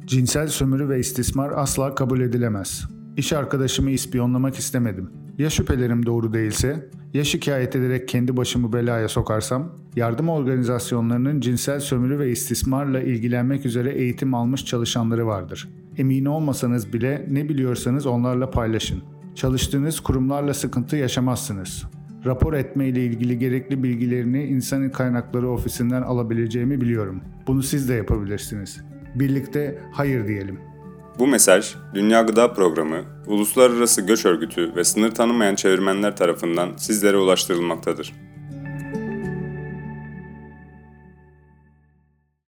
Cinsel sömürü ve istismar asla kabul edilemez. İş arkadaşımı ispiyonlamak istemedim. Ya şüphelerim doğru değilse, ya şikayet ederek kendi başımı belaya sokarsam, yardım organizasyonlarının cinsel sömürü ve istismarla ilgilenmek üzere eğitim almış çalışanları vardır. Emin olmasanız bile ne biliyorsanız onlarla paylaşın. Çalıştığınız kurumlarla sıkıntı yaşamazsınız. Rapor etme ile ilgili gerekli bilgilerini İnsan Kaynakları Ofisi'nden alabileceğimi biliyorum. Bunu siz de yapabilirsiniz. Birlikte hayır diyelim. Bu mesaj, Dünya Gıda Programı, Uluslararası Göç Örgütü ve sınır tanımayan çevirmenler tarafından sizlere ulaştırılmaktadır.